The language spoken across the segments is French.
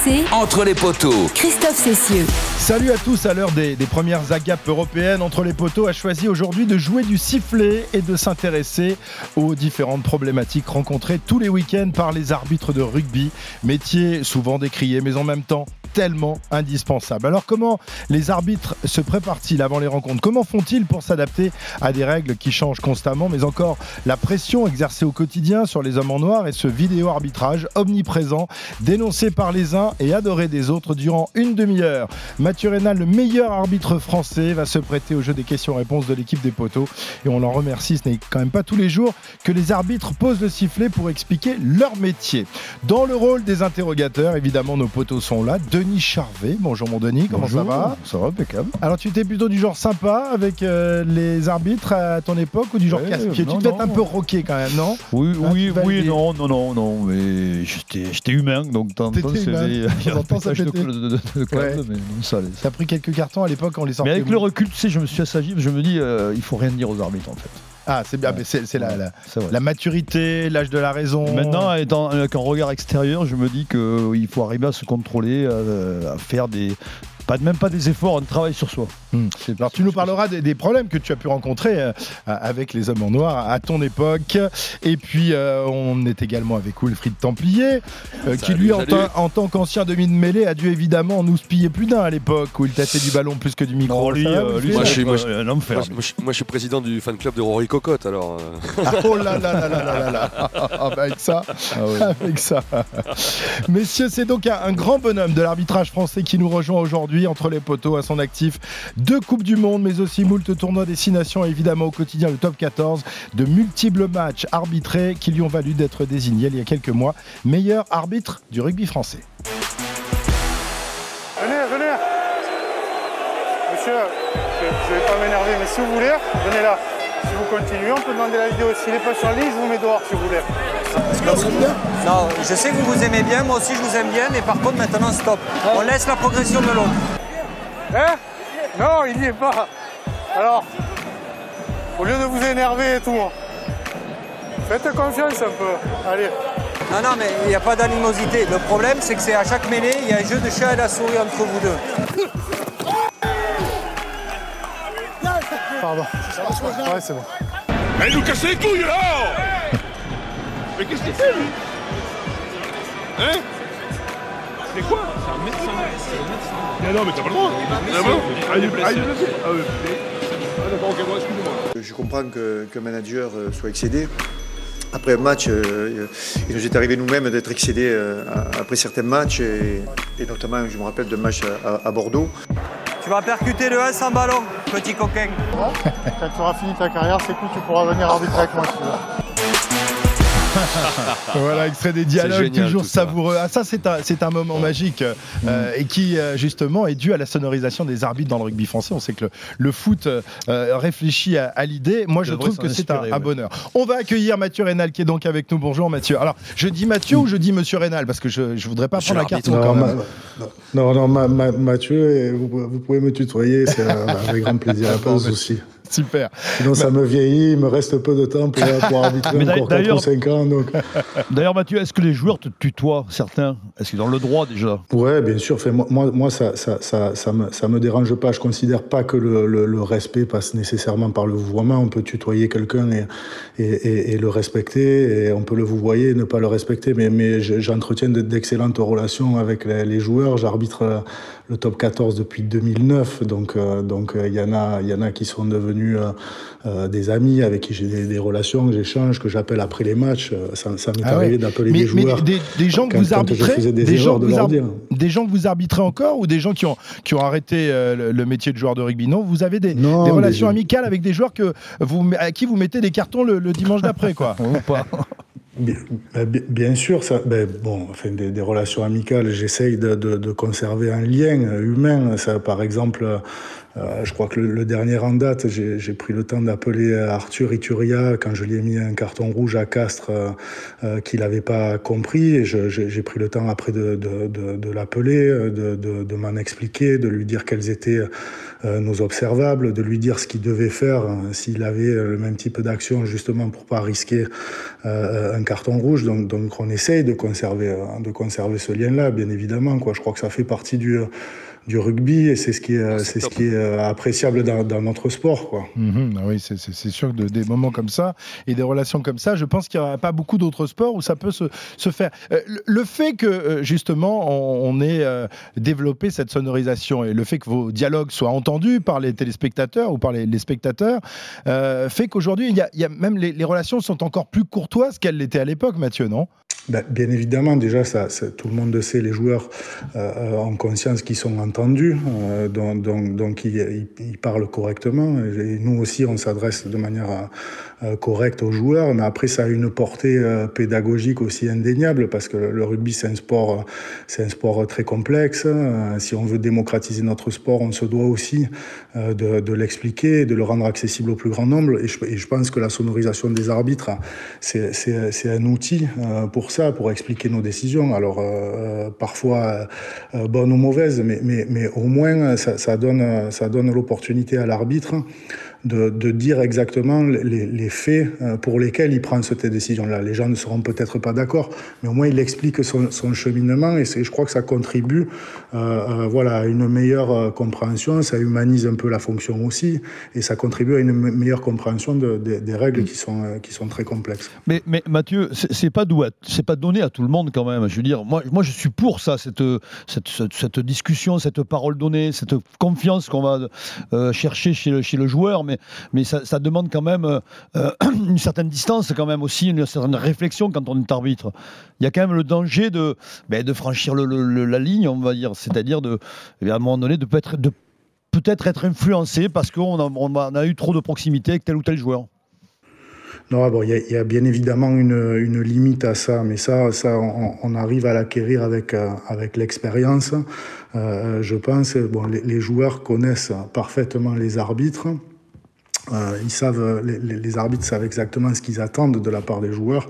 RMC, Entre les poteaux, Christophe Cessieux. Salut à tous, à l'heure des premières agapes européennes, Entre les poteaux a choisi aujourd'hui de jouer du sifflet et de s'intéresser aux différentes problématiques rencontrées tous les week-ends par les arbitres de rugby. Métier souvent décrié, mais en même temps tellement indispensable. Alors comment les arbitres se préparent-ils avant les rencontres ? Comment font-ils pour s'adapter à des règles qui changent constamment ? Mais encore la pression exercée au quotidien sur les hommes en noir et ce vidéo-arbitrage omniprésent, dénoncé par les uns et adoré des autres durant une demi-heure. Mathieu Raynal, le meilleur arbitre français, va se prêter au jeu des questions-réponses de l'équipe des poteaux. Et on l'en remercie, ce n'est quand même pas tous les jours que les arbitres posent le sifflet pour expliquer leur métier. Dans le rôle des interrogateurs, évidemment, nos poteaux sont là. Denis Charvet, bonjour mon Denis, comment ça va ? Ça va, impeccable. Alors tu étais plutôt du genre sympa avec les arbitres à ton époque ou du genre casse-pied ? Tu devais être un peu rocké quand même, non ? Oui, non, mais j'étais humain, donc de temps en temps, ça pétait. Mais ça allait. T'as pris quelques cartons à l'époque, on les sortait. Mais avec le recul, tu sais, je me suis assagi, je me dis, il faut rien dire aux arbitres en fait. Ah, c'est bien, mais c'est la maturité, l'âge de la raison. Et maintenant, avec un regard extérieur, je me dis qu'il faut arriver à se contrôler, à faire même pas des efforts, un travail sur soi. Alors tu nous parleras des problèmes que tu as pu rencontrer avec les hommes en noir à ton époque. Et puis on est également avec Wilfried Templier, qui lui en tant qu'ancien demi de mêlée a dû évidemment nous spiller plus d'un à l'époque où il tâtait du ballon plus que du micro. Moi je suis président du fan club de Rory Cocotte alors. Oh là là là là là là. Avec ça. Messieurs, c'est donc un grand bonhomme de l'arbitrage français qui nous rejoint aujourd'hui. Entre les poteaux, à son actif 2 Coupes du Monde, mais aussi moult tournois Destination et évidemment au quotidien le top 14, de multiples matchs arbitrés qui lui ont valu d'être désigné il y a quelques mois meilleur arbitre du rugby français. Venez. Monsieur, je ne vais pas m'énerver, mais si vous voulez, venez là. Si vous continuez, on peut demander la vidéo. S'il n'est pas sur la ligne, je vous mets dehors si vous voulez. Non, je sais que vous vous aimez bien, moi aussi je vous aime bien, mais par contre maintenant stop. On laisse la progression de l'autre. Hein ? Non, il n'y est pas. Alors, au lieu de vous énerver et tout, faites confiance un peu. Allez. Non, mais il n'y a pas d'animosité. Le problème, c'est que c'est à chaque mêlée, il y a un jeu de chat et la souris entre vous deux. Pardon. Ouais, c'est bon. Mais il nous casse les couilles là. Mais qu'est-ce qu'il fait lui ? Hein ? C'est quoi ? C'est un médecin. Mais non, mais t'as pas le droit. Il est blessé. D'accord, ok, bon, excusez-moi. Je comprends qu'un manager soit excédé. Après un match, il nous est arrivé nous-mêmes d'être excédés après certains matchs, et notamment, je me rappelle d'un match à Bordeaux. Tu vas percuter le 1 sans ballon, petit coquin. Quand tu auras fini ta carrière, c'est cool, tu pourras venir arbitrer avec moi si tu veux. Voilà, extrait des dialogues toujours savoureux. Ah, ça, c'est un moment magique et qui, justement, est dû à la sonorisation des arbitres dans le rugby français. On sait que le foot réfléchit à l'idée. Moi, je trouve que c'est un bonheur. On va accueillir Mathieu Raynal qui est donc avec nous. Bonjour, Mathieu. Alors, je dis Mathieu ou je dis Monsieur Raynal ? Parce que je ne voudrais pas prendre la carte. Non, Mathieu, vous pouvez me tutoyer, c'est avec grand plaisir, pas de souci. Super. Sinon, ça me vieillit, il me reste peu de temps pour arbitrer encore 4 ou 5 ans. Donc. D'ailleurs, Mathieu, est-ce que les joueurs te tutoient, certains ? Est-ce qu'ils ont le droit déjà ? Ouais, bien sûr. Moi, ça me dérange pas. Je considère pas que le respect passe nécessairement par le vouvoiement. On peut tutoyer quelqu'un et le respecter, et on peut le vouvoyer et ne pas le respecter. Mais j'entretiens d'excellentes relations avec les joueurs. J'arbitre le top 14 depuis 2009, donc il y en a qui sont devenus des amis avec qui j'ai des relations, que j'échange, que j'appelle après les matchs. Ça m'est arrivé d'appeler des joueurs. Mais des gens que vous arbitrez, des gens que vous arbitrez encore, ou des gens qui ont arrêté le métier de joueur de rugby ? Non, vous avez des relations amicales avec des joueurs à qui vous mettez des cartons le dimanche d'après, quoi. Ou pas ? Bien sûr, des relations amicales, j'essaye de conserver un lien humain. Ça, par exemple, je crois que le dernier en date, j'ai pris le temps d'appeler Arthur Ituria quand je lui ai mis un carton rouge à Castres qu'il n'avait pas compris. Et j'ai pris le temps après de l'appeler, de m'en expliquer, de lui dire quels étaient nos observables, de lui dire ce qu'il devait faire s'il avait le même type d'action, justement pour pas risquer un d'un carton rouge. Donc on essaye de conserver ce lien-là, bien évidemment, quoi. Je crois que ça fait partie du rugby et c'est ce qui est appréciable dans notre sport, quoi. Oui, c'est sûr que des moments comme ça et des relations comme ça, je pense qu'il n'y aura pas beaucoup d'autres sports où ça peut se faire. Le fait que justement on ait développé cette sonorisation et le fait que vos dialogues soient entendus par les téléspectateurs ou par les spectateurs fait qu'aujourd'hui il y a même les relations sont encore plus courtoises qu'elles l'étaient à l'époque, Mathieu, non ? Bien évidemment, déjà, tout le monde le sait, les joueurs ont conscience qu'ils sont entendus, donc ils parlent correctement. Et nous aussi, on s'adresse de manière correcte aux joueurs, mais après, ça a une portée pédagogique aussi indéniable, parce que le rugby, c'est un sport très complexe. Si on veut démocratiser notre sport, on se doit aussi de l'expliquer, de le rendre accessible au plus grand nombre. Et je pense que la sonorisation des arbitres, c'est un outil pour ça, pour expliquer nos décisions. Alors parfois bonnes ou mauvaises, mais au moins ça donne l'opportunité à l'arbitre de dire exactement les faits pour lesquels il prend cette décision-là. Les gens ne seront peut-être pas d'accord, mais au moins il explique son cheminement et je crois que ça contribue à une meilleure compréhension, ça humanise un peu la fonction aussi et ça contribue à une meilleure compréhension des règles qui sont très complexes. Mais Mathieu, c'est pas donné à tout le monde quand même. Je veux dire, moi je suis pour ça, cette discussion, cette parole donnée, cette confiance qu'on va chercher chez le joueur, mais ça demande quand même une certaine distance, quand même aussi une certaine réflexion quand on est arbitre. Il y a quand même le danger de franchir la ligne, on va dire, c'est-à-dire à un moment donné de peut-être être influencé parce qu'on a eu trop de proximité avec tel ou tel joueur. Non, bon, il y a bien évidemment une limite à ça, mais ça on arrive à l'acquérir avec l'expérience. Je pense, les joueurs connaissent parfaitement les arbitres. Ils savent, les arbitres savent exactement ce qu'ils attendent de la part des joueurs.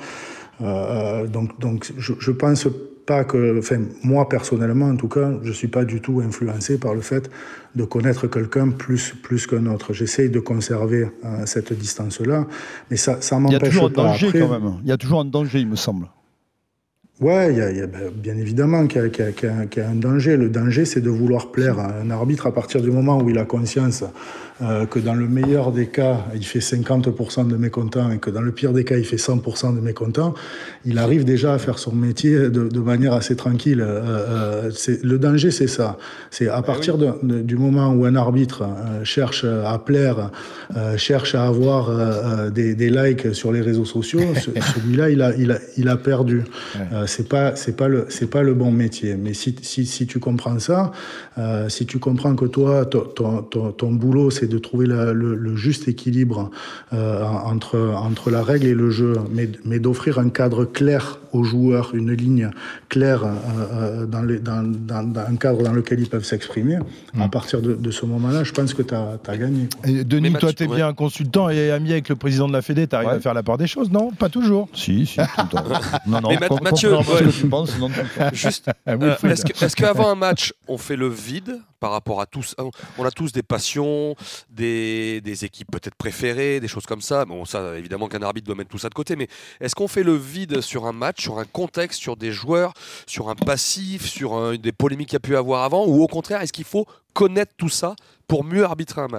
Donc je pense pas que, moi personnellement en tout cas, je suis pas du tout influencé par le fait de connaître quelqu'un plus qu'un autre. J'essaye de conserver cette distance-là, mais ça m'empêche pas. Il y a toujours un danger quand même. Il y a toujours un danger, il me semble. Ouais, il y a bien évidemment qu'il y a un danger. Le danger, c'est de vouloir plaire à un arbitre à partir du moment où il a conscience que dans le meilleur des cas, il fait 50% de mécontents et que dans le pire des cas, il fait 100% de mécontents. Il arrive déjà à faire son métier de manière assez tranquille. Le danger, c'est ça. C'est à partir du moment où un arbitre cherche à plaire, cherche à avoir des likes sur les réseaux sociaux, celui-là, il a perdu. C'est pas le bon métier. Mais si tu comprends ça, si tu comprends que toi, ton boulot, c'est de trouver le juste équilibre entre la règle et le jeu, mais d'offrir un cadre clair aux joueurs, une ligne claire dans un cadre dans lequel ils peuvent s'exprimer. À partir de ce moment-là, je pense que tu as gagné. Et Denis, toi, tu es bien consultant et ami avec le président de la Fédé, tu arrives à faire la part des choses, non ? Pas toujours. Si, tout le temps. Non, mais Mathieu, ce que tu penses, non, juste, est-ce qu'avant un match, on fait le vide par rapport à tous ? On a tous des passions, des équipes peut-être préférées, des choses comme ça. Bon, ça, évidemment qu'un arbitre doit mettre tout ça de côté, mais est-ce qu'on fait le vide sur un match, sur un contexte, sur des joueurs, sur un passif, sur des polémiques qu'il y a pu avoir avant, ou au contraire, est-ce qu'il faut connaître tout ça pour mieux arbitrer un match ?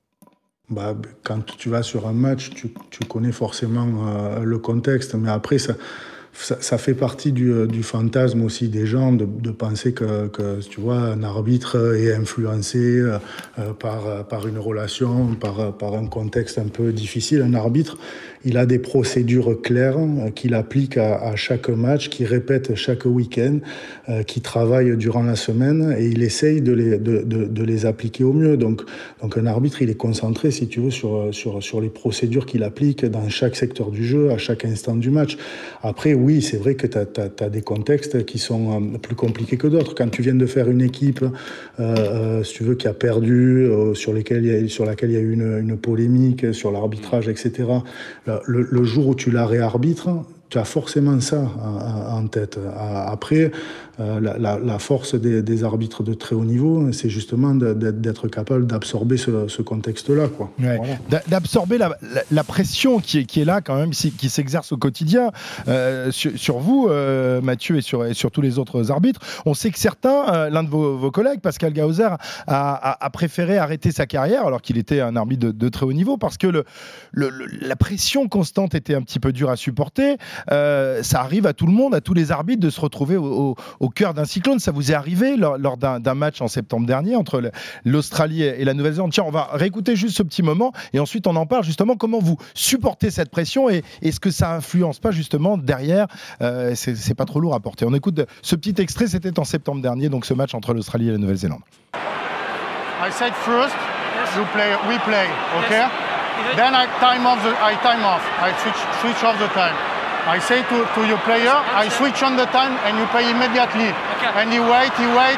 Quand tu vas sur un match, tu connais forcément le contexte, mais après, ça fait partie du fantasme aussi des gens de penser que tu vois, un arbitre est influencé par une relation, par un contexte un peu difficile. Un arbitre, il a des procédures claires qu'il applique à chaque match, qu'il répète chaque week-end, qu'il travaille durant la semaine et il essaye de les appliquer au mieux. Donc un arbitre, il est concentré, si tu veux, sur les procédures qu'il applique dans chaque secteur du jeu, à chaque instant du match. Après, oui, c'est vrai que tu as des contextes qui sont plus compliqués que d'autres. Quand tu viens de faire une équipe, si tu veux, qui a perdu, sur laquelle il y a eu une polémique sur l'arbitrage, etc., le jour où tu la réarbitres, tu as forcément ça en tête. Après, la force des arbitres de très haut niveau, c'est justement d'être capable d'absorber ce contexte-là, quoi. Ouais. Voilà. D'absorber la pression qui est là quand même, qui s'exerce au quotidien sur vous, Mathieu, et sur tous les autres arbitres. On sait que certains, l'un de vos collègues, Pascal Gauzer, a préféré arrêter sa carrière alors qu'il était un arbitre de très haut niveau parce que la pression constante était un petit peu dure à supporter. Ça arrive à tout le monde, à tous les arbitres, de se retrouver au cœur d'un cyclone. Ça vous est arrivé lors d'un match en septembre dernier entre l'Australie et la Nouvelle-Zélande. Tiens, on va réécouter juste ce petit moment et ensuite on en parle justement. Comment vous supportez cette pression et est-ce que ça influence pas justement derrière c'est pas trop lourd à porter. On écoute ce petit extrait, c'était en septembre dernier, donc ce match entre l'Australie et la Nouvelle-Zélande. I said first, we play, okay? Then I time off. I switch off the time. I say to your player, I switch on the time and you play immediately. Okay. And he wait.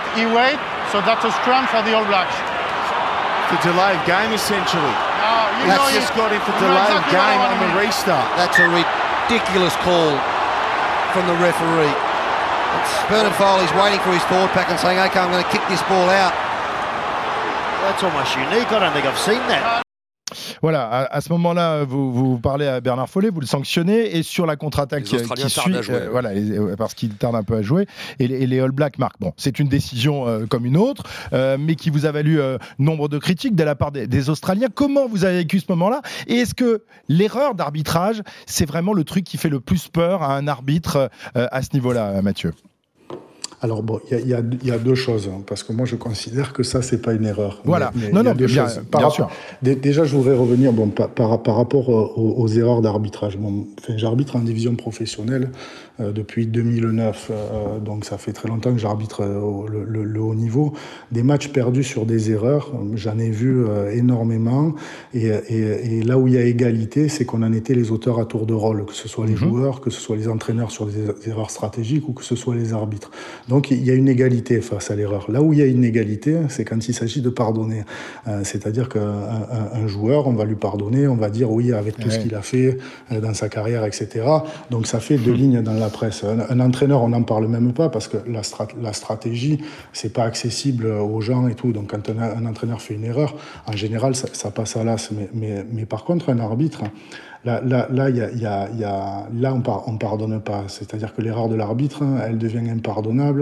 So that's a scrum for the All Blacks. It's a delayed game, essentially. That's just got him for delayed game on the restart. That's a ridiculous call from the referee. Bernard Foley's waiting for his forward pack and saying, okay, I'm going to kick this ball out. That's almost unique. I don't think I've seen that. Voilà, à ce moment-là, vous parlez à Bernard Foley, vous le sanctionnez, et sur la contre-attaque qui suit, voilà, parce qu'il tarde un peu à jouer, et les All Blacks marquent. Bon, c'est une décision comme une autre, mais qui vous a valu nombre de critiques de la part des Australiens. Comment vous avez vécu ce moment-là ? Et est-ce que l'erreur d'arbitrage, c'est vraiment le truc qui fait le plus peur à un arbitre à ce niveau-là, Mathieu ? Alors bon, il y a deux choses, hein, parce que moi je considère que ça c'est pas une erreur. Voilà. Mais non, bien sûr. Déjà, je voudrais revenir par rapport aux erreurs d'arbitrage. J'arbitre en division professionnelle depuis 2009, donc ça fait très longtemps que j'arbitre le haut niveau. Des matchs perdus sur des erreurs, j'en ai vu énormément. Et là où il y a égalité, c'est qu'on en était les auteurs à tour de rôle, que ce soit les joueurs, que ce soit les entraîneurs sur des erreurs stratégiques ou que ce soit les arbitres. Donc il y a une égalité face à l'erreur. Là où il y a une égalité, c'est quand il s'agit de pardonner. C'est-à-dire qu'un joueur, on va lui pardonner, on va dire oui avec tout ce qu'il a fait dans sa carrière, etc. Donc ça fait deux lignes dans la presse. Un entraîneur, on n'en parle même pas parce que la stratégie, c'est pas accessible aux gens et tout. Donc quand un entraîneur fait une erreur, en général, ça passe à l'as. Mais par contre, un arbitre... Là, on pardonne pas. C'est-à-dire que l'erreur de l'arbitre, elle devient impardonnable.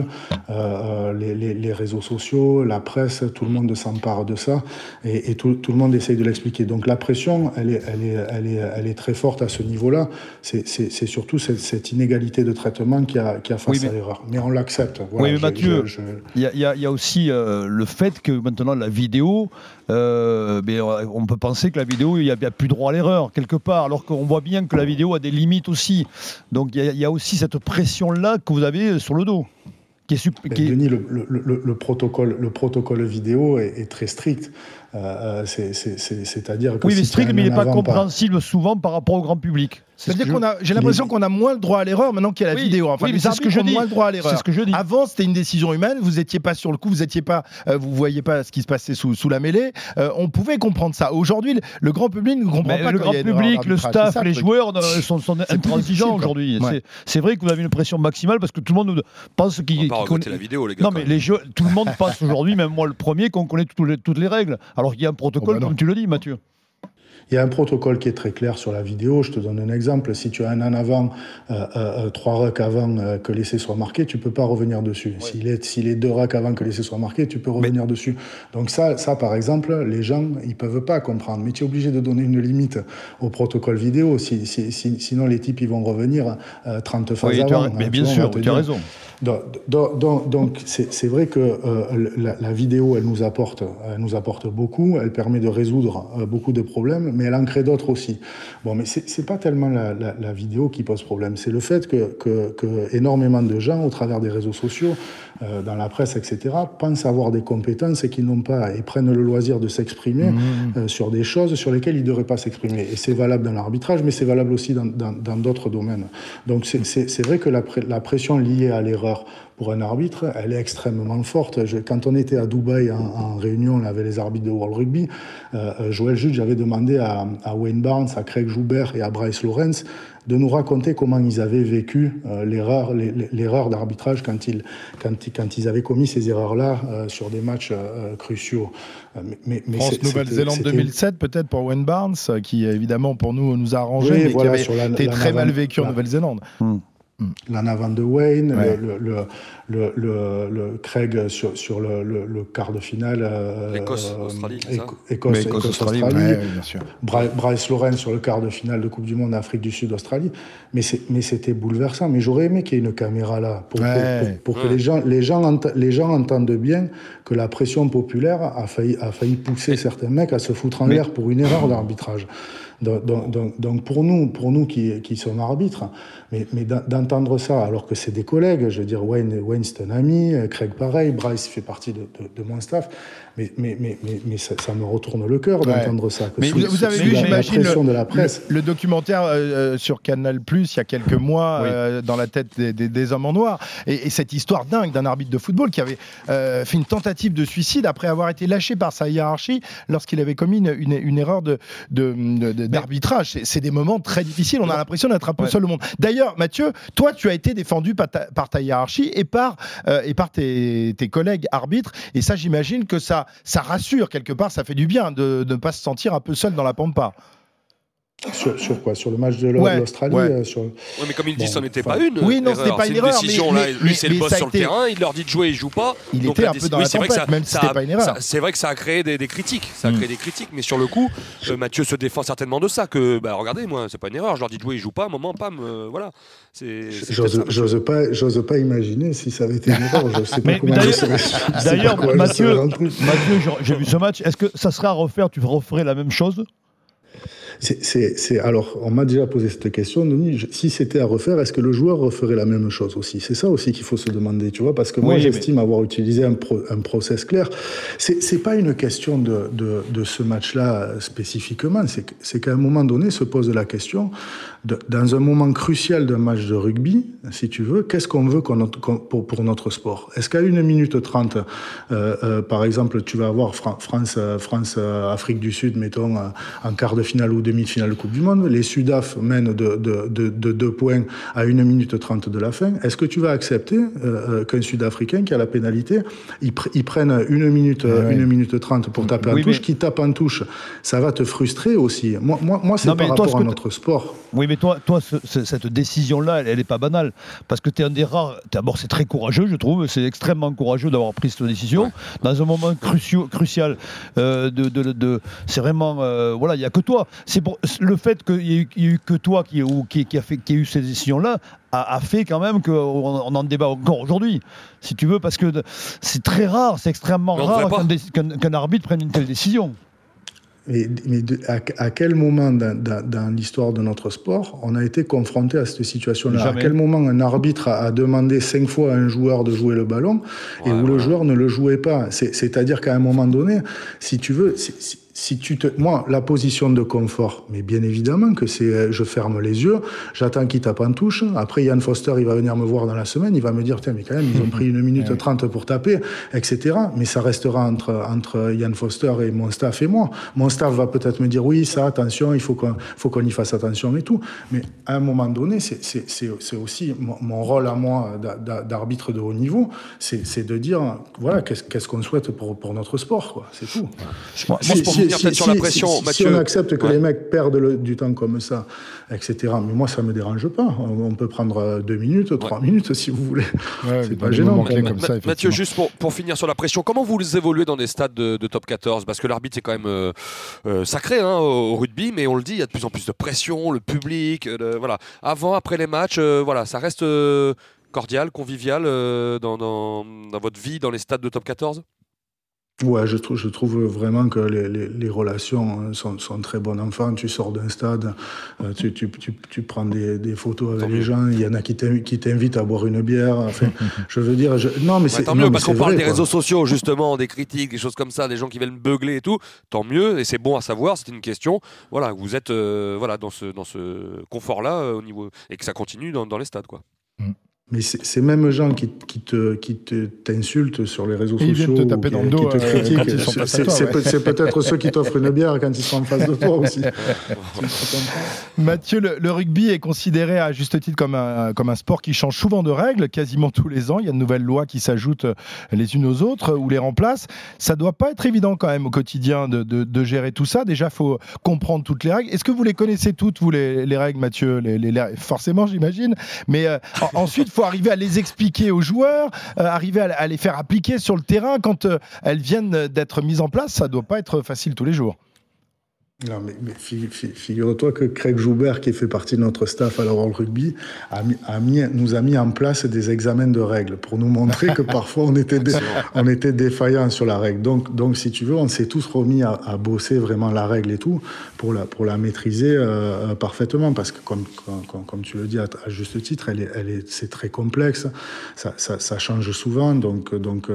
Les réseaux sociaux, la presse, tout le monde s'empare de ça et tout le monde essaye de l'expliquer. Donc la pression, elle est très forte à ce niveau-là. C'est surtout cette inégalité de traitement qui a face à l'erreur. Mais on l'accepte. Voilà, oui, mais Mathieu, il y a aussi le fait que maintenant la vidéo, mais on peut penser que la vidéo, il n'y a plus droit à l'erreur quelque part. Alors qu'on voit bien que la vidéo a des limites aussi. Donc il y a aussi cette pression-là que vous avez sur le dos. Denis, le protocole vidéo est très strict. C'est-à-dire que oui, mais strict, mais il n'est pas compréhensible souvent par rapport au grand public. C'est-à-dire j'ai l'impression qu'on a moins le droit à l'erreur maintenant qu'il y a la vidéo. Enfin, les arbitres ont moins le droit à l'erreur. C'est ce que je dis. Avant, c'était une décision humaine. Vous n'étiez pas sur le coup. Vous voyiez pas ce qui se passait sous la mêlée. On pouvait comprendre ça. Aujourd'hui, le grand public ne comprend pas. Le grand public, le staff, les joueurs sont intransigeants aujourd'hui. Ouais. C'est vrai que vous avez une pression maximale parce que tout le monde pense qu'il connaît la vidéo, les gars. Non, mais tout le monde pense aujourd'hui, même moi le premier, qu'on connaît toutes les règles. Alors qu'il y a un protocole, comme tu le dis, Mathieu. Il y a un protocole qui est très clair sur la vidéo. Je te donne un exemple. Si tu as un en avant, 3 rucks avant que l'essai soit marqué, tu peux pas revenir dessus. Ouais. S'il est 2 rucks avant que l'essai soit marqué, tu peux revenir dessus. Donc ça, par exemple, les gens, ils peuvent pas comprendre. Mais tu es obligé de donner une limite au protocole vidéo. Sinon, les types, ils vont revenir 30 phases avant. Mais bien sûr, tu as raison. Donc c'est vrai que la vidéo, elle nous apporte beaucoup. Elle permet de résoudre beaucoup de problèmes, mais elle en crée d'autres aussi. Bon, mais c'est pas tellement la vidéo qui pose problème. C'est le fait que énormément de gens, au travers des réseaux sociaux, dans la presse, etc., pensent avoir des compétences et qu'ils n'ont pas, et prennent le loisir de s'exprimer sur des choses sur lesquelles ils ne devraient pas s'exprimer. Et c'est valable dans l'arbitrage, mais c'est valable aussi dans d'autres domaines. Donc c'est vrai que la pression liée à l'erreur pour un arbitre, elle est extrêmement forte. Quand on était à Dubaï en réunion avec les arbitres de World Rugby, Joël Judge avait demandé à Wayne Barnes, à Craig Joubert et à Bryce Lawrence de nous raconter comment ils avaient vécu l'erreur d'arbitrage quand ils avaient commis ces erreurs-là sur des matchs cruciaux. France-Nouvelle-Zélande 2007, peut-être pour Wayne Barnes, qui évidemment pour nous a arrangé, mais voilà, qui avait été très mal vécu en Nouvelle-Zélande. L'an avant de Wayne, le Craig sur le quart de finale. Écosse-Australie, c'est ça Écosse-Australie. Bien sûr. Bryce Lawrence sur le quart de finale de Coupe du Monde Afrique du Sud-Australie. Mais c'était bouleversant. Mais j'aurais aimé qu'il y ait une caméra là pour que les gens entendent bien que la pression populaire a failli pousser certains mecs à se foutre en l'air pour une erreur d'arbitrage. Donc pour nous qui sommes arbitres, mais d'entendre ça alors que c'est des collègues, je veux dire Wayne c'est un ami, Craig pareil, Bryce fait partie de mon staff, mais ça me retourne le cœur d'entendre ça. Mais vous avez vu, j'imagine, de la presse. Le documentaire sur Canal+ il y a quelques mois dans la tête des hommes en noir, et cette histoire dingue d'un arbitre de football qui avait fait une tentative de suicide après avoir été lâché par sa hiérarchie lorsqu'il avait commis une erreur d'arbitrage. C'est des moments très difficiles, on a l'impression d'être un peu seul au monde. D'ailleurs, Mathieu, toi tu as été défendu par ta hiérarchie et par tes collègues arbitres, et ça j'imagine que ça rassure quelque part, ça fait du bien de ne pas se sentir un peu seul dans la pampa. Sur quoi? Sur le match de l'Australie mais comme il dit, ça n'était pas une. Oui, non, c'était pas une erreur. Décision, lui, c'est le boss sur le terrain. Il leur dit de jouer, il joue pas. Il était un peu dans la tempête, même si c'était pas une erreur. C'est vrai que ça a créé des critiques. Ça a créé des critiques, mais sur le coup, Mathieu se défend certainement de ça. Que regardez, moi, c'est pas une erreur. Je leur dis de jouer, il joue pas. À un moment, pam, voilà. J'ose pas imaginer si ça avait été une erreur. Je sais pas comment. D'ailleurs, Mathieu, j'ai vu ce match. Est-ce que ça serait à refaire? Tu referais la même chose? Alors, on m'a déjà posé cette question, Denis, si c'était à refaire, est-ce que le joueur referait la même chose aussi? C'est ça aussi qu'il faut se demander, tu vois, parce que moi, j'estime avoir utilisé un process clair. C'est pas une question de ce match-là spécifiquement, c'est qu'à un moment donné, se pose la question, dans un moment crucial d'un match de rugby, si tu veux, qu'est-ce qu'on veut pour notre sport? Est-ce qu'à 1 minute 30, par exemple, tu vas avoir France-Afrique du Sud, mettons, en quart de finale ou demi-finale de Coupe du Monde, les Sudaf mènent de 2 points à 1 minute 30 de la fin. Est-ce que tu vas accepter qu'un Sud-Africain qui a la pénalité, il prenne 1 minute 30 pour taper en touche, qui tape en touche? Ça va te frustrer aussi. Moi c'est par rapport à notre sport. Oui, mais toi cette décision-là, elle n'est pas banale. Parce que tu es un des rares. D'abord, c'est très courageux, je trouve. C'est extrêmement courageux d'avoir pris cette décision. Dans un moment crucial. C'est vraiment. Voilà, il n'y a que toi. C'est pour le fait qu'il n'y ait eu que toi qui a eu ces décisions-là a fait quand même qu'on en débat encore aujourd'hui, si tu veux, parce que c'est très rare, c'est extrêmement rare qu'un arbitre prenne une telle décision. Mais à quel moment dans l'histoire de notre sport on a été confronté à cette situation-là? Jamais. À quel moment un arbitre a demandé 5 fois à un joueur de jouer le ballon et où le joueur ne le jouait pas? C'est-à-dire qu'à un moment donné, si tu veux... Moi, la position de confort, mais bien évidemment que c'est, je ferme les yeux, j'attends qu'il tape en touche. Après, Ian Foster, il va venir me voir dans la semaine, il va me dire, tiens, mais quand même, ils ont pris 1 minute 30 pour taper, etc. Mais ça restera entre Ian Foster et mon staff et moi. Mon staff va peut-être me dire, oui, ça, attention, il faut qu'on y fasse attention et tout. Mais à un moment donné, c'est aussi mon rôle à moi d'arbitre de haut niveau, c'est de dire, voilà, qu'est-ce qu'on souhaite pour notre sport, quoi. C'est tout. Si on accepte que les mecs perdent du temps comme ça, etc., mais moi ça me dérange pas. On peut prendre 2 minutes, 3 minutes si vous voulez. C'est pas gênant. Comme ça, Mathieu, juste pour finir sur la pression, comment vous évoluez dans des stades de top 14? Parce que l'arbitre c'est quand même sacré au rugby, mais on le dit, il y a de plus en plus de pression, le public, voilà. Avant, après les matchs, voilà, ça reste cordial, convivial dans votre vie dans les stades de top 14? Ouais, je trouve vraiment que les relations sont très bonnes. Enfin, tu sors d'un stade, tu prends des photos avec les gens, il y en a qui t'invitent à boire une bière. Enfin, je veux dire, non, mais c'est tant mieux, parce qu'on parle des réseaux sociaux, justement, des critiques, des choses comme ça, des gens qui veulent beugler et tout. Tant mieux, et c'est bon à savoir, c'est une question. Voilà, vous êtes dans ce confort-là au niveau, et que ça continue dans les stades, quoi. Mais ces mêmes gens qui t'insultent sur les réseaux sociaux, ils viennent te taper dans le dos, qui te critiquent, quand ils sont face à toi, c'est peut-être ceux qui t'offrent une bière quand ils sont en face de toi aussi. Mathieu, le rugby est considéré à juste titre comme un sport qui change souvent de règles, quasiment tous les ans. Il y a de nouvelles lois qui s'ajoutent les unes aux autres ou les remplacent. Ça ne doit pas être évident quand même au quotidien de gérer tout ça. Déjà, il faut comprendre toutes les règles. Est-ce que vous les connaissez toutes, vous, les règles, Mathieu? Forcément, j'imagine. Mais ensuite, il faut arriver à les expliquer aux joueurs, arriver à les faire appliquer sur le terrain quand elles viennent d'être mises en place. Ça ne doit pas être facile tous les jours. Non, mais figure-toi que Craig Joubert, qui fait partie de notre staff à la World Rugby, nous a mis en place des examens de règles pour nous montrer que parfois on était défaillants sur la règle. Donc, si tu veux, on s'est tous remis à bosser vraiment la règle et tout pour la maîtriser parfaitement, parce que comme tu le dis à juste titre, c'est très complexe, ça change souvent, donc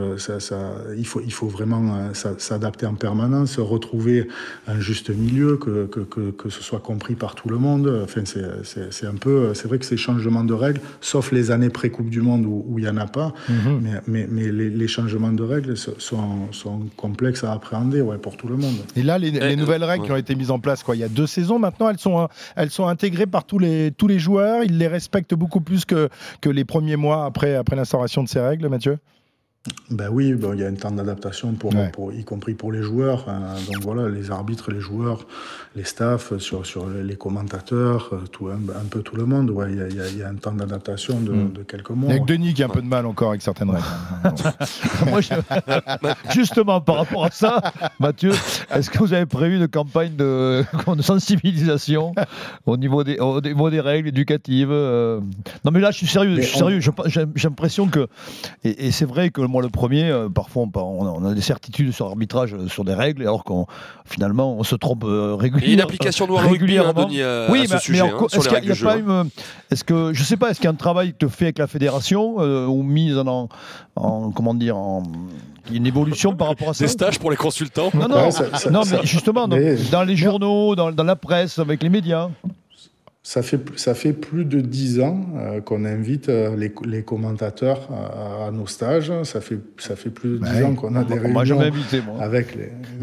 il faut vraiment s'adapter en permanence, retrouver un juste milieu, que ce soit compris par tout le monde. Enfin, c'est vrai que ces changements de règles, sauf les années pré-Coupe du Monde où il n'y en a pas, mais les changements de règles sont complexes à appréhender pour tout le monde. Et là, les nouvelles règles qui ont été mises en place il y a 2 saisons maintenant, elles sont intégrées par tous les joueurs. Ils les respectent beaucoup plus que les premiers mois après l'instauration de ces règles, Mathieu? Ben oui, il y a un temps d'adaptation y compris pour les joueurs. Donc voilà, les arbitres, les joueurs, les staffs, sur les commentateurs, un peu tout le monde. Il y a un temps d'adaptation de quelques mois. Il y a que Denis qui a un peu de mal encore avec certaines règles. Moi, justement, par rapport à ça, Mathieu, est-ce que vous avez prévu une campagne de sensibilisation au niveau des règles éducatives? Non, mais là, je suis sérieux. J'ai l'impression que, et c'est vrai que moi le premier, parfois on a des certitudes sur l'arbitrage, sur des règles, alors qu'on finalement on se trompe régulièrement. Il y a une application noire rugby, Denis, à ce sujet, sur les règles du jeu. Est-ce que, je sais pas, est-ce qu'il y a un travail que tu fais avec la fédération ou mise en comment dire, une évolution par rapport à ça? Des stages pour les consultants? Non, mais justement, dans les journaux, dans la presse, avec les médias. Ça fait plus de 10 ans qu'on invite les commentateurs à nos stages. Ça fait plus de 10 ans qu'on a des réunions avec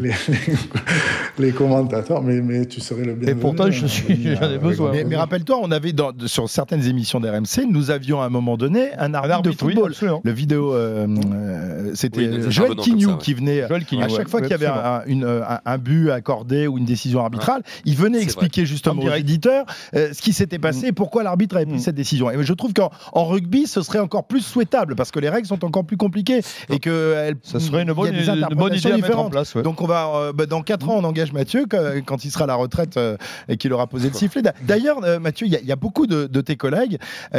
les commentateurs, mais tu serais le bienvenu. Et pourtant, j'en ai besoin. Mais rappelle-toi, on avait sur certaines émissions d'RMC, nous avions à un moment donné un arbitre de football. Le vidéo, c'était Joël Quignou qui venait. À chaque fois qu'il y avait un but accordé ou une décision arbitrale, il venait expliquer justement aux éditeurs ce qui s'était passé et pourquoi l'arbitre avait pris cette décision. Et je trouve qu'en rugby, ce serait encore plus souhaitable parce que les règles sont encore plus compliquées et que ça serait une bonne idée à mettre en place. Donc on va dans 4 ans, on engage Mathieu quand il sera à la retraite et qu'il aura posé le sifflet. D'ailleurs, Mathieu, il y a beaucoup de tes collègues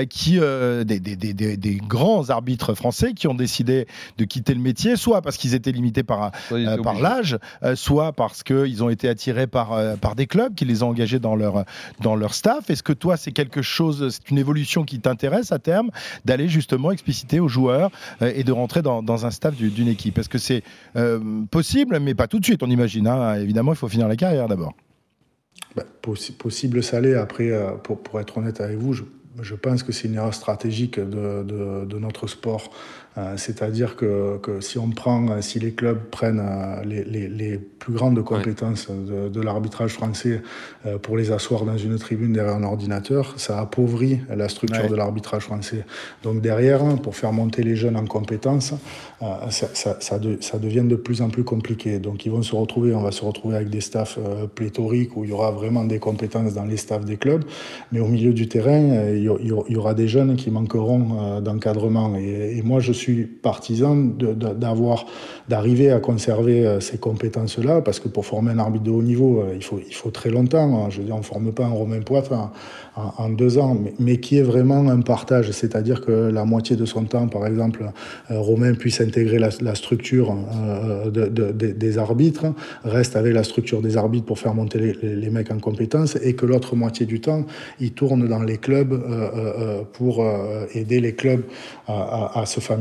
des grands arbitres français qui ont décidé de quitter le métier, soit parce qu'ils étaient limités par l'âge, soit parce qu'ils ont été attirés par des clubs qui les ont engagés dans leur staff. Est-ce que toi, c'est une évolution qui t'intéresse à terme, d'aller justement expliciter aux joueurs et de rentrer dans un staff d'une équipe? Est-ce que c'est possible, mais pas tout de suite, on imagine, hein. Évidemment, il faut finir la carrière d'abord. Possible, ça l'est. Après, pour être honnête avec vous, je pense que c'est une erreur stratégique de notre sport. C'est-à-dire que si les clubs prennent les plus grandes compétences de l'arbitrage français pour les asseoir dans une tribune derrière un ordinateur, ça appauvrit la structure de l'arbitrage français. Donc derrière, pour faire monter les jeunes en compétences, ça devient de plus en plus compliqué. Donc on va se retrouver avec des staffs pléthoriques où il y aura vraiment des compétences dans les staffs des clubs, mais au milieu du terrain, il y aura des jeunes qui manqueront d'encadrement. Et moi, je suis partisan d'arriver à conserver ces compétences-là, parce que pour former un arbitre de haut niveau, il faut très longtemps. Je veux dire, on ne forme pas un Romain Poitre en 2 ans, mais qui est vraiment un partage, c'est-à-dire que la moitié de son temps, par exemple, Romain puisse intégrer la structure des arbitres, reste avec la structure des arbitres pour faire monter les mecs en compétences, et que l'autre moitié du temps, il tourne dans les clubs pour aider les clubs à se familiariser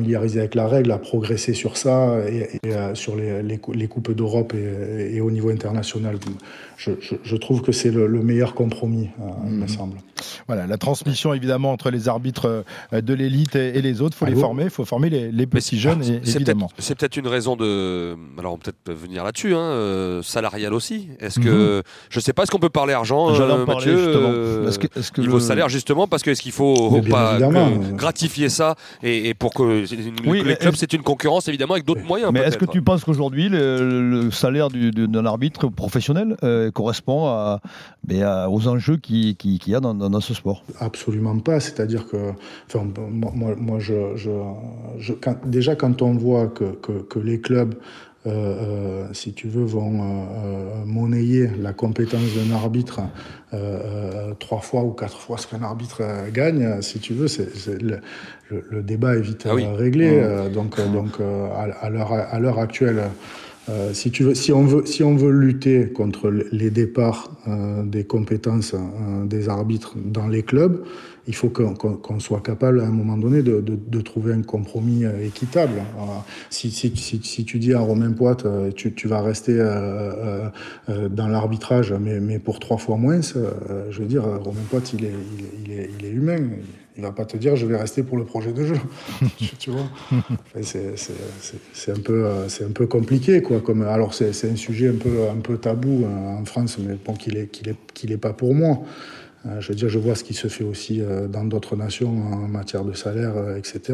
familiarisé avec la règle, a progressé sur ça et sur les coupes d'Europe et au niveau international. Je trouve que c'est le meilleur compromis, il me semble. Voilà, la transmission évidemment entre les arbitres de l'élite et les autres, il faut former les petits jeunes, évidemment. C'est peut-être une raison de... Alors on peut peut-être venir là-dessus, salarial aussi. Est-ce que... Je ne sais pas, est-ce qu'on peut parler argent, Mathieu, est-ce que niveau salaire, justement, parce que est-ce qu'il faut pas gratifier ça et pour que les clubs, c'est une concurrence évidemment avec d'autres moyens. Mais est-ce que tu penses qu'aujourd'hui le salaire d'un arbitre professionnel correspond aux enjeux qu'il y a dans ce sport? Absolument pas. C'est-à-dire que, moi, déjà quand on voit que les clubs, si tu veux, vont monnayer la compétence d'un arbitre 3 fois ou 4 fois ce qu'un arbitre gagne, si tu veux, le débat est vite réglé. Donc à l'heure actuelle, si on veut lutter contre les départs des compétences des arbitres dans les clubs, il faut qu'on soit capable à un moment donné de trouver un compromis équitable. Si tu dis à Romain Poite, tu vas rester dans l'arbitrage, mais pour 3 fois moins, je veux dire, Romain Poite, il est humain. Il va pas te dire je vais rester pour le projet de jeu. Tu vois, c'est un peu compliqué, quoi. Alors c'est un sujet un peu tabou en France, mais bon, qu'il est pas pour moi. Je veux dire, je vois ce qui se fait aussi dans d'autres nations en matière de salaire, etc.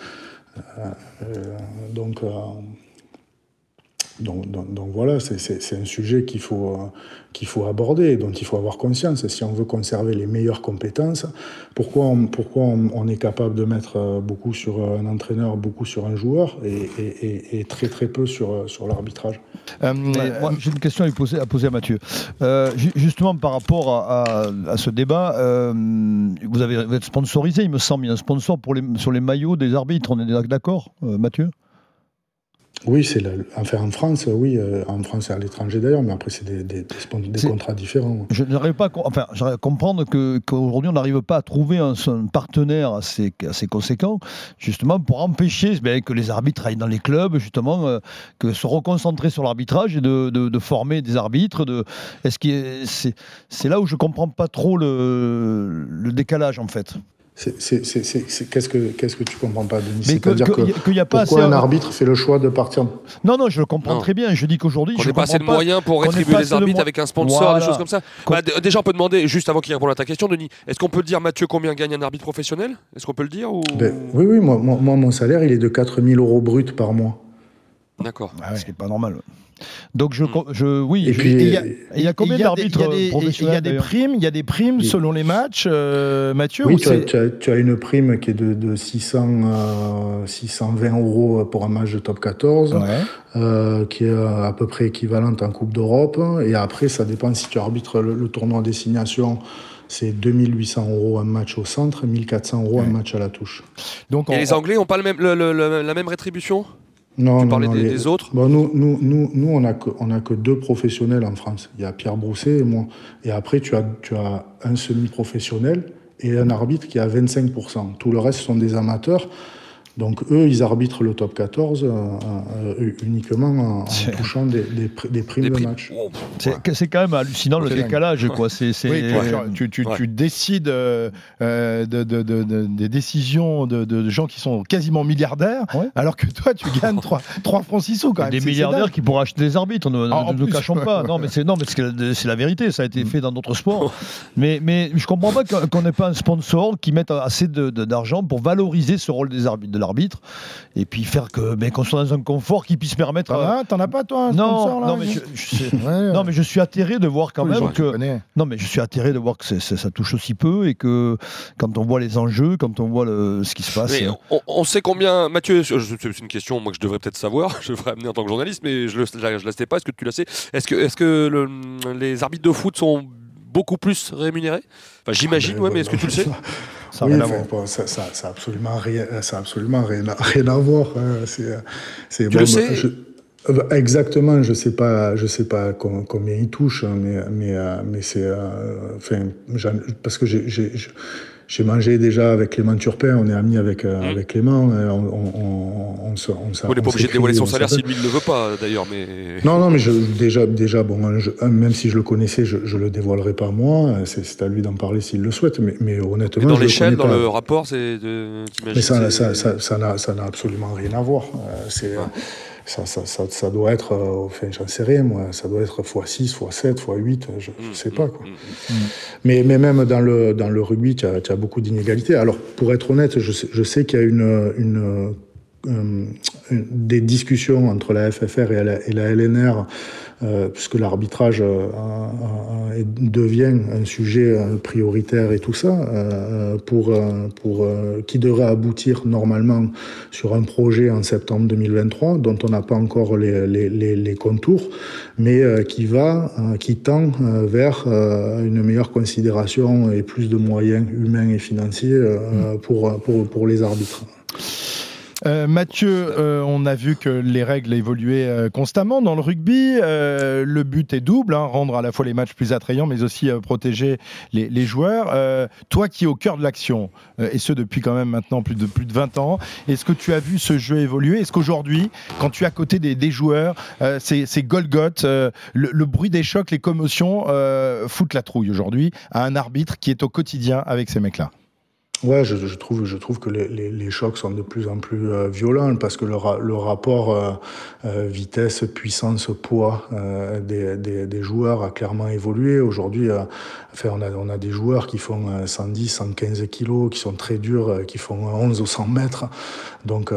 Donc voilà, c'est un sujet qu'il faut aborder, dont il faut avoir conscience. Si on veut conserver les meilleures compétences, pourquoi on est capable de mettre beaucoup sur un entraîneur, beaucoup sur un joueur et très très peu sur l'arbitrage? Moi, j'ai une question à poser à Mathieu. Justement, par rapport à ce débat, vous êtes sponsorisé, il me semble. Il y a un sponsor sur les maillots des arbitres. On est d'accord, Mathieu? Oui, en France, oui, en France et à l'étranger d'ailleurs, mais après c'est des contrats différents. Je n'arrive pas à comprendre qu'aujourd'hui on n'arrive pas à trouver un partenaire assez conséquent, justement pour empêcher que les arbitres aillent dans les clubs, justement, que se reconcentrer sur l'arbitrage et de former des arbitres. C'est là où je comprends pas trop le décalage en fait. Qu'est-ce que tu comprends pas, Denis? C'est-à-dire qu'il y a pas pourquoi un arbitre fait le choix de partir? Non, je le comprends très bien. Je dis qu'aujourd'hui, on n'a pas assez de moyens pour rétribuer les arbitres avec un sponsor, des choses comme ça. Déjà, on peut demander, juste avant qu'il réponde à ta question, Denis, est-ce qu'on peut dire, Mathieu, combien gagne un arbitre professionnel? Est-ce qu'on peut le dire ou... Oui, moi, mon salaire, il est de 4 000 € brut par mois. D'accord. Ce qui n'est pas normal. Donc il y a combien d'arbitres professionnels? Il y a des primes selon les matchs, Mathieu. Oui, tu as une prime qui est de 620 € pour un match de top 14, qui est à peu près équivalente en Coupe d'Europe. Et après, ça dépend si tu arbitres le tournoi Destination. C'est 2 800 € un match au centre, 1 400 € un match à la touche. Donc, les Anglais n'ont pas la même rétribution? Non, tu parlais des autres? Nous, on a que 2 professionnels en France. Il y a Pierre Brousset et moi. Et après, tu as un semi-professionnel et un arbitre qui a 25%. Tout le reste sont des amateurs. Donc eux, ils arbitrent le top 14 uniquement en touchant des primes de match. C'est quand même hallucinant le décalage, quoi. Tu décides des décisions de gens qui sont quasiment milliardaires, alors que toi, tu gagnes 3 francs 6 sous quand même. Des milliardaires qui pourraient acheter des arbitres, ne cachons pas. Non, mais c'est la vérité, ça a été fait dans d'autres sports. Mais je comprends pas qu'on n'ait pas un sponsor qui mette assez d'argent pour valoriser ce rôle des arbitres, de l'arbitre, et puis faire qu'on soit dans un confort qui puisse permettre. T'en as pas toi un sponsor là? Non, mais je suis atterré de voir quand même que. Non, mais je suis atterré de voir que ça touche aussi peu et que quand on voit les enjeux, quand on voit ce qui se passe. On sait combien, Mathieu. C'est une question moi que je devrais peut-être savoir. Je devrais amener en tant que journaliste, mais je la sais pas. Est-ce que tu la sais? Est-ce que les arbitres de foot sont beaucoup plus rémunérés? Enfin, j'imagine, mais est-ce que tu le sais? Ça a absolument rien à voir. Tu le sais? Exactement, je sais pas combien ils touchent, mais c'est, parce que j'ai mangé déjà avec Clément Turpin, on est amis avec Clément. On n'est pas obligé de dévoiler son salaire si lui ne le veut pas d'ailleurs. Mais... Non, mais déjà bon, même si je le connaissais, je ne le dévoilerai pas moi. C'est à lui d'en parler s'il le souhaite. Mais honnêtement, dans l'échelle, dans le rapport, c'est. Mais ça n'a absolument rien à voir. Ça doit être, enfin j'en sais rien moi, ça doit être x6, x7, x8, je sais pas quoi. Mais même dans le rugby, tu as beaucoup d'inégalités. Alors pour être honnête, je sais qu'il y a des discussions entre la FFR et la LNR, puisque l'arbitrage devient un sujet prioritaire et tout ça, qui devrait aboutir normalement sur un projet en septembre 2023, dont on n'a pas encore les contours, mais qui tend vers une meilleure considération et plus de moyens humains et financiers pour les arbitres. Mathieu, on a vu que les règles évoluaient constamment dans le rugby. Le but est double, rendre à la fois les matchs plus attrayants, mais aussi protéger les joueurs. Toi qui es au cœur de l'action, et ce depuis quand même maintenant plus de 20 ans, est-ce que tu as vu ce jeu évoluer ? Est-ce qu'aujourd'hui, quand tu es à côté des joueurs, c'est Golgoth, le bruit des chocs, les commotions foutent la trouille aujourd'hui à un arbitre qui est au quotidien avec ces mecs-là ? Ouais, je trouve que les chocs sont de plus en plus violents parce que le rapport vitesse, puissance, poids des joueurs a clairement évolué. Aujourd'hui, on a des joueurs qui font 110, 115 kilos, qui sont très durs, qui font 11 ou 100 mètres, donc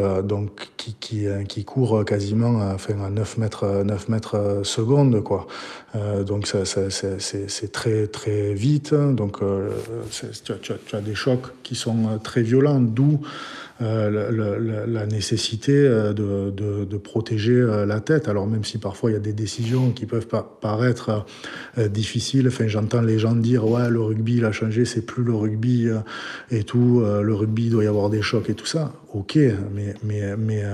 qui courent quasiment à 9 mètres secondes, quoi. Donc c'est très très vite. Donc tu as des chocs qui sont très violents, d'où la nécessité de protéger la tête. Alors même si parfois il y a des décisions qui peuvent paraître difficiles, enfin j'entends les gens dire ouais le rugby il a changé, c'est plus le rugby et tout, le rugby il doit y avoir des chocs et tout ça. Ok, mais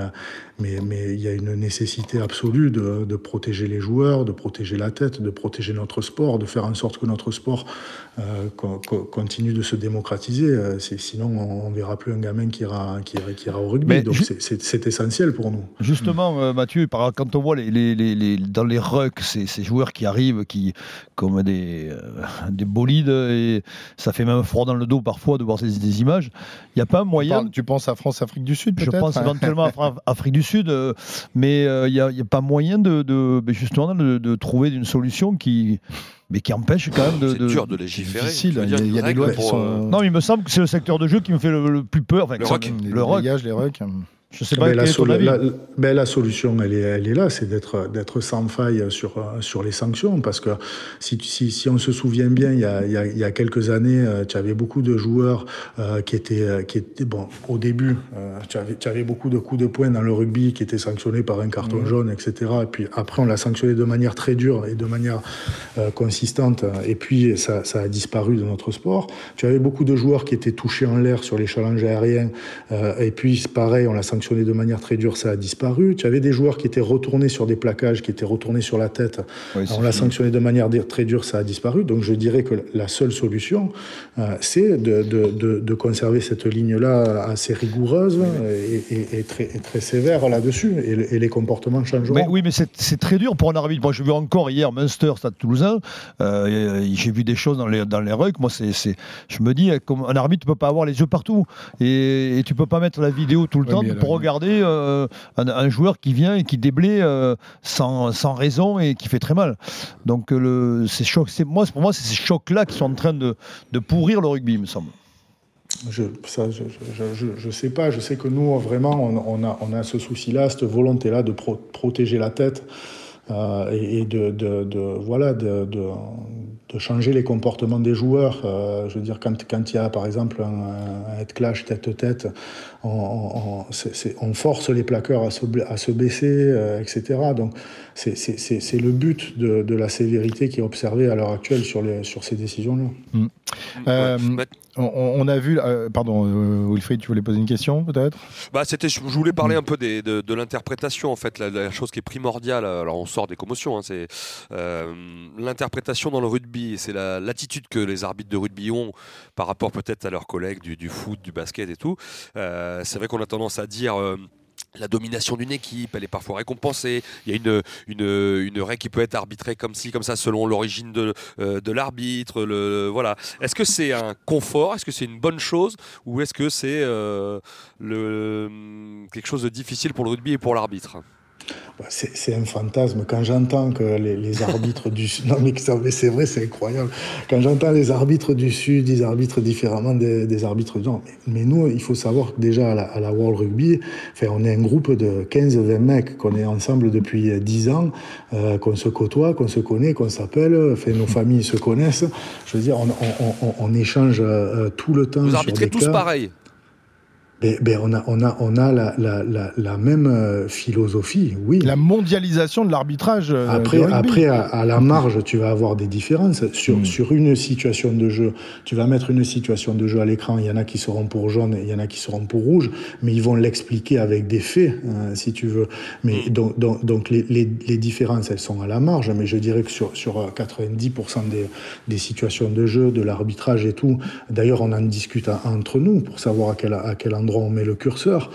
il y a une nécessité absolue de protéger les joueurs, de protéger la tête, de protéger notre sport, de faire en sorte que notre sport continue de se démocratiser. Sinon, on ne verra plus un gamin qui ira au rugby. Mais donc c'est essentiel pour nous. Justement, Mathieu, quand on voit dans les rucks, ces joueurs qui arrivent comme des bolides, et ça fait même froid dans le dos parfois de voir des images, il n'y a pas moyen... Tu penses à France-Afrique du Sud peut-être ? Je pense éventuellement à Afrique du Sud, mais il n'y a pas moyen justement de trouver une solution qui empêche quand même de... C'est dur de légiférer. Difficile. Il y a des lois qui sont... Non, il me semble que c'est le secteur de jeu qui me fait le plus peur. Enfin, le rock. Les rucks. Je sais pas quel est ton avis. La solution, elle est là, c'est d'être sans faille sur les sanctions, parce que si on se souvient bien, il y a quelques années, tu avais beaucoup de joueurs qui étaient bon au début, tu avais beaucoup de coups de poing dans le rugby qui étaient sanctionnés par un carton jaune, etc. Et puis après, on l'a sanctionné de manière très dure et de manière consistante. Et puis ça a disparu de notre sport. Tu avais beaucoup de joueurs qui étaient touchés en l'air sur les challenges aériens. Et puis pareil, on l'a sanctionné de manière très dure, ça a disparu. Tu avais des joueurs qui étaient retournés sur des plaquages, qui étaient retournés sur la tête. Oui, on l'a sanctionné de manière très dure, ça a disparu. Donc je dirais que la seule solution, c'est de conserver cette ligne-là assez rigoureuse et très sévère là-dessus. Et les comportements changeront. Mais c'est très dur pour un arbitre. Moi, j'ai vu encore hier Munster, Stade Toulousain. J'ai vu des choses dans les rucks. Moi, je me dis, comme un arbitre ne peut pas avoir les yeux partout. Et tu ne peux pas mettre la vidéo tout le temps pour regarder un joueur qui vient et qui déblaye sans raison et qui fait très mal. Donc pour moi, c'est ces chocs-là qui sont en train de pourrir le rugby, il me semble. Je sais pas. Je sais que nous, vraiment, on a ce souci-là, cette volonté-là de protéger la tête. Et de changer les comportements des joueurs. Je veux dire, quand il y a par exemple un head clash tête-à-tête, on force les plaqueurs à se baisser, etc. Donc c'est le but de la sévérité qui est observée à l'heure actuelle sur ces décisions-là. On a vu, pardon, Wilfried, tu voulais poser une question peut-être ? Je voulais parler un peu de l'interprétation en fait, la chose qui est primordiale. Alors on sort des commotions, c'est l'interprétation dans le rugby. C'est l'attitude que les arbitres de rugby ont par rapport peut-être à leurs collègues du foot, du basket et tout. C'est vrai qu'on a tendance à dire. La domination d'une équipe, elle est parfois récompensée. Il y a une règle qui peut être arbitrée comme ci, comme ça, selon l'origine de l'arbitre. Voilà. Est-ce que c'est un confort ? Est-ce que c'est une bonne chose ? Ou est-ce que c'est quelque chose de difficile pour le rugby et pour l'arbitre ? C'est un fantasme. Quand j'entends que les arbitres du Sud... Non, mais c'est vrai, c'est incroyable. Quand j'entends les arbitres du Sud, ils arbitrent différemment des arbitres du Nord. Mais nous, il faut savoir que déjà à la World Rugby, on est un groupe de 15-20 mecs qu'on est ensemble depuis 10 ans, qu'on se côtoie, qu'on se connaît, qu'on s'appelle. Nos familles se connaissent. Je veux dire, on échange tout le temps. Vous arbitrez tous pareil ? On a la même philosophie, oui. La mondialisation de l'arbitrage. Après, à la marge, tu vas avoir des différences. Sur une situation de jeu, tu vas mettre une situation de jeu à l'écran, il y en a qui seront pour jaune, il y en a qui seront pour rouge, mais ils vont l'expliquer avec des faits, si tu veux. Mais donc les différences, elles sont à la marge, mais je dirais que sur 90% des situations de jeu, de l'arbitrage et tout, d'ailleurs, on en discute entre nous pour savoir à quel endroit on met le curseur.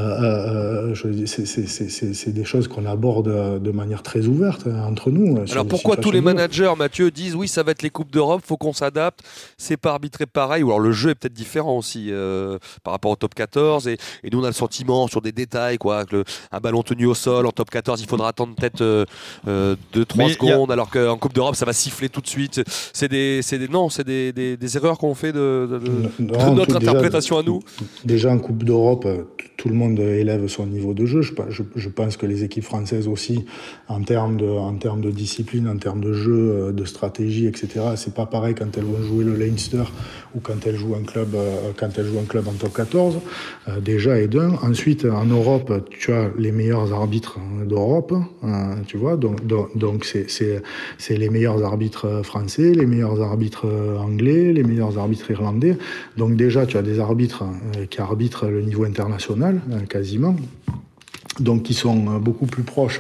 C'est des choses qu'on aborde de manière très ouverte entre nous. Alors pourquoi tous les managers, Mathieu, disent oui, ça va être les Coupes d'Europe, faut qu'on s'adapte, c'est pas arbitré pareil, ou alors le jeu est peut-être différent aussi par rapport au top 14, et nous on a le sentiment sur des détails, que un ballon tenu au sol en top 14, il faudra attendre peut-être 2-3 secondes, alors qu'en Coupe d'Europe ça va siffler tout de suite. C'est des erreurs qu'on fait de notre interprétation à nous. Déjà en Coupe d'Europe, tout le monde élève son niveau de jeu. Je pense que les équipes françaises aussi, en termes de discipline, en termes de jeu, de stratégie, etc., c'est pas pareil quand elles vont jouer le Leinster ou quand elles jouent un club en top 14, déjà et d'un. Ensuite, en Europe, tu as les meilleurs arbitres d'Europe, tu vois, donc c'est les meilleurs arbitres français, les meilleurs arbitres anglais, les meilleurs arbitres irlandais. Donc déjà, tu as des arbitres qui arbitrent le niveau international, quasiment, donc qui sont beaucoup plus proches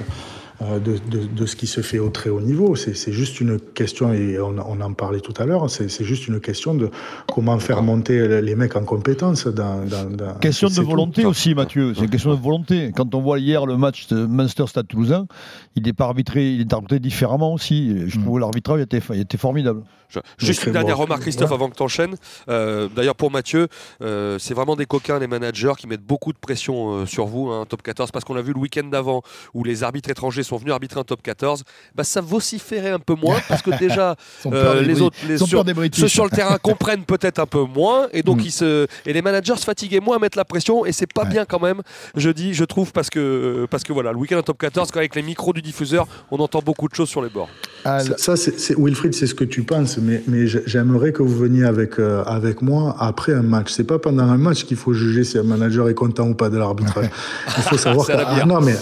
de ce qui se fait au très haut niveau. C'est juste une question, et on en parlait tout à l'heure, c'est juste une question de comment faire monter les mecs en compétence. Question de volonté aussi, Mathieu. C'est une question de volonté. Quand on voit hier le match de Munster-Stade Toulousain, il est arbitré différemment aussi. Je trouve que l'arbitrage était formidable. Juste une dernière remarque, Christophe, avant que tu enchaînes. D'ailleurs, pour Mathieu, c'est vraiment des coquins, les managers, qui mettent beaucoup de pression sur vous, top 14, parce qu'on l'a vu le week-end d'avant, où les arbitres étrangers sont venus arbitrer un top 14. Ça vociférait un peu moins, parce que déjà, ceux sur le terrain comprennent peut-être un peu moins, et donc et les managers se fatiguaient moins à mettre la pression, et c'est pas bien quand même, je trouve, parce que voilà, le week-end en top 14, quand avec les micros du diffuseur, on entend beaucoup de choses sur les bords. Ça, Wilfried, c'est ce que tu penses, mais j'aimerais que vous veniez avec moi après un match. C'est pas pendant un match qu'il faut juger si un manager est content ou pas de l'arbitrage. Il faut savoir non, mais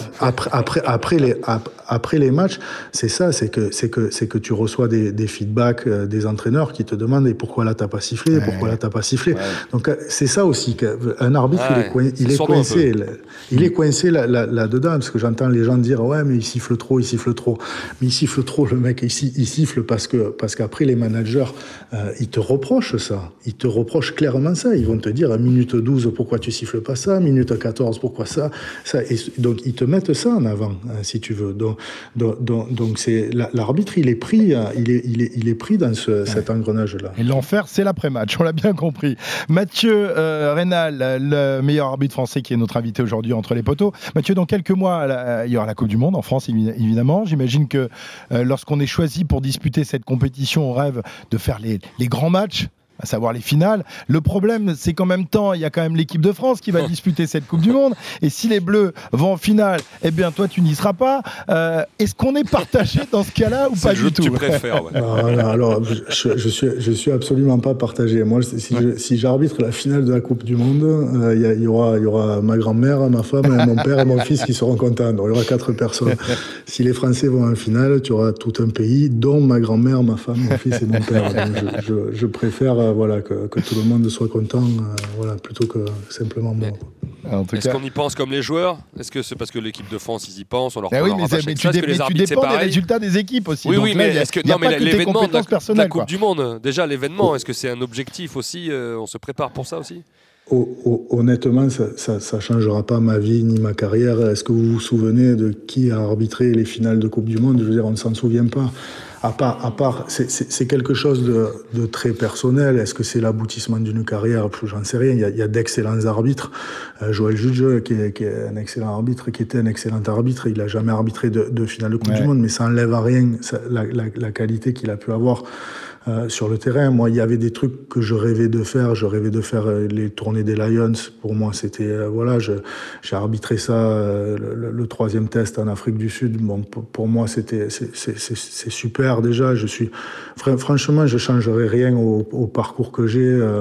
après les matchs, c'est ça, c'est que tu reçois des feedbacks des entraîneurs qui te demandent et pourquoi là t'as pas sifflé, pourquoi là t'as pas sifflé. Donc c'est ça aussi qu'un arbitre il est coincé là-dedans, parce que j'entends les gens dire ouais mais il siffle trop, mais il siffle trop, le mec il siffle parce qu'après les managers ils te reprochent ça, ils te reprochent clairement ça, ils vont te dire à minute 12 pourquoi tu siffles pas ça, minute 14 pourquoi ça, et donc ils te mettent ça en avant si tu veux. Donc c'est l'arbitre, il est pris dans cet engrenage là. Et l'enfer, c'est l'après-match, on l'a bien compris. Mathieu Raynal, le meilleur arbitre français qui est notre invité aujourd'hui entre les poteaux. Mathieu, dans quelques mois, il y aura la Coupe du Monde en France, évidemment. J'imagine que lorsqu'on est choisi pour disputer cette compétition, on rêve de faire les grands matchs, à savoir les finales. Le problème, c'est qu'en même temps, il y a quand même l'équipe de France qui va disputer cette Coupe du Monde. Et si les Bleus vont en finale, eh bien, toi, tu n'y seras pas. Est-ce qu'on est partagé dans ce cas-là ou pas du tout? Tu préfères, ouais. Non, alors, je suis absolument pas partagé. Moi, si j'arbitre la finale de la Coupe du Monde, il y aura ma grand-mère, ma femme, mon père et mon fils qui seront contents. Donc, il y aura 4 personnes. Si les Français vont en finale, tu auras tout un pays, dont ma grand-mère, ma femme, mon fils et mon père. Donc, je préfère voilà, que tout le monde soit content, voilà, plutôt que simplement moi. Est-ce qu'on y pense comme les joueurs? Est-ce que c'est parce que l'équipe de France ils y pensent? On leur oui, mais tu dépends des résultats des équipes aussi. Oui, mais est-ce que l'événement de la Coupe quoi. du Monde, déjà l'événement, est-ce que c'est un objectif aussi? On se prépare pour ça aussi? Honnêtement, ça changera pas ma vie ni ma carrière. Est-ce que vous vous souvenez de qui a arbitré les finales de Coupe du Monde? Je veux dire, on ne s'en souvient pas. À part, c'est quelque chose de très personnel. Est-ce que c'est l'aboutissement d'une carrière? J'en sais rien. Il y a d'excellents arbitres. Joël Judge, qui est un excellent arbitre, qui était un excellent arbitre. Il n'a jamais arbitré de finale de Coupe du Monde, mais ça n'enlève à rien la qualité qu'il a pu avoir. Sur le terrain, moi, il y avait des trucs que je rêvais de faire. Je rêvais de faire les tournées des Lions. Pour moi, c'était j'ai arbitré ça le 3e test en Afrique du Sud. Bon, pour moi, c'est super déjà. Franchement, je changerais rien au parcours que j'ai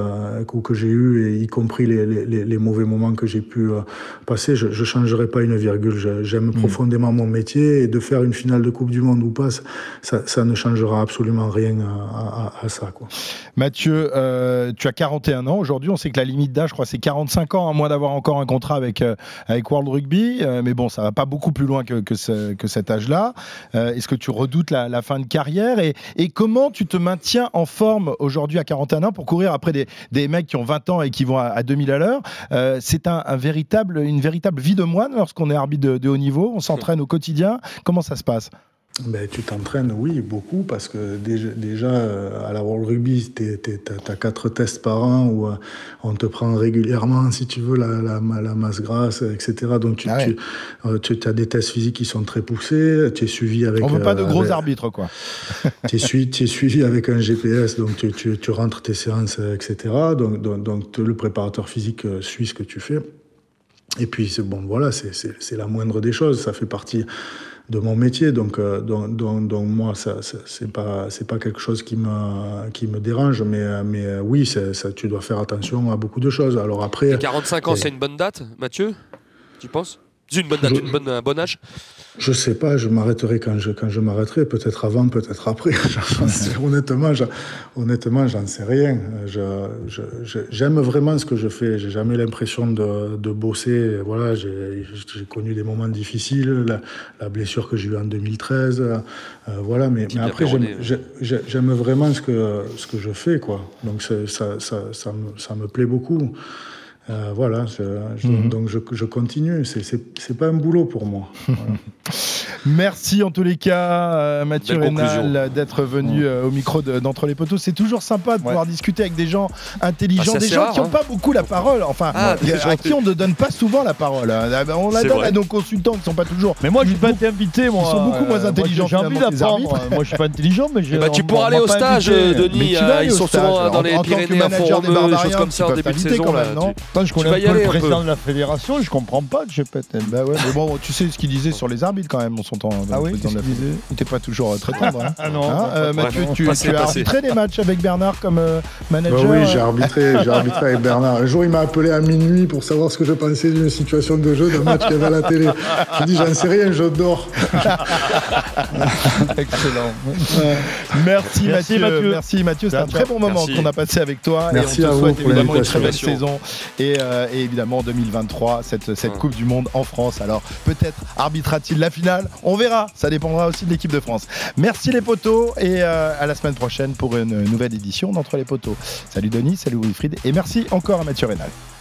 eu, et y compris les mauvais moments que j'ai pu passer. Je changerais pas une virgule. J'aime profondément mon métier, et de faire une finale de Coupe du Monde ou pas, ça ne changera absolument rien à ça, quoi. Mathieu, tu as 41 ans aujourd'hui. On sait que la limite d'âge, je crois, c'est 45 ans, à moins d'avoir encore un contrat avec World Rugby. Mais bon, ça va pas beaucoup plus loin que cet âge-là. Est-ce que tu redoutes la fin de carrière, et comment tu te maintiens en forme aujourd'hui à 41 ans pour courir après des mecs qui ont 20 ans et qui vont à 2000 à l'heure? C'est une véritable vie de moine lorsqu'on est arbitre de haut niveau. On s'entraîne au quotidien. Comment ça se passe? Tu t'entraînes, oui, beaucoup, parce que déjà à la World Rugby, t'as 4 tests par an où on te prend régulièrement, si tu veux, la masse grasse, etc. Donc tu as des tests physiques qui sont très poussés, tu es suivi avec... On veut pas de gros arbitres, quoi. Tu es suivi avec un GPS, donc tu rentres tes séances, etc. Donc le préparateur physique suit ce que tu fais. Et puis, c'est la moindre des choses, ça fait partie de mon métier, donc moi c'est pas quelque chose qui me dérange, mais oui, tu dois faire attention à beaucoup de choses. Alors après, 45 ans, c'est une bonne date, Mathieu, tu penses? C'est une bonne date, un bon âge? Je sais pas, je m'arrêterai quand je m'arrêterai, peut-être avant, peut-être après. Honnêtement, j'en sais rien. J'aime vraiment ce que je fais. J'ai jamais l'impression de bosser. Voilà, j'ai connu des moments difficiles, la blessure que j'ai eue en 2013. Voilà, mais après, j'aime vraiment ce que je fais, quoi. Donc ça me plaît beaucoup. Voilà, donc je continue. C'est pas un boulot pour moi. Voilà. Merci en tous les cas, Mathieu Raynal, d'être venu au micro d'Entre les Poteaux. C'est toujours sympa de pouvoir discuter avec des gens intelligents, des gens qui n'ont pas beaucoup la parole, à qui on ne donne pas souvent la parole. On la donne à nos consultants qui ne sont pas toujours. Mais moi, je n'ai pas été invité. Moi, ils sont beaucoup moins intelligents. J'ai envie d'apprendre. Moi, je ne suis pas intelligent, mais tu pourras aller au stage, Denis. Ils sont souvent dans les Pyrénées, à Font-Romeu, des choses comme ça en début de saison. Je connais un peu le président de la fédération, je comprends pas, je pète. Bah ouais, mais bon, tu sais ce qu'il disait sur les arbitres quand même, on s'entend. Qu'est-ce qu'il disait? Il n'était pas toujours très tendre. Hein. Ah non. Mathieu, tu as arbitré des matchs avec Bernard comme manager? Oui, j'ai arbitré avec Bernard. Un jour, il m'a appelé à minuit pour savoir ce que je pensais d'une situation de jeu, d'un match qu'il y avait à la télé. J'ai dit, j'en sais rien, je dors. Excellent. Merci Mathieu. Merci Mathieu, c'est un très bon moment qu'on a passé avec toi. Merci et on te souhaite évidemment une très belle saison. Et évidemment en 2023 cette Coupe du Monde en France. Alors peut-être arbitrera-t-il la finale, on verra, ça dépendra aussi de l'équipe de France. Merci les potos, et à la semaine prochaine pour une nouvelle édition d'Entre les Potos. Salut Denis, salut Wilfried, et merci encore à Mathieu Raynal.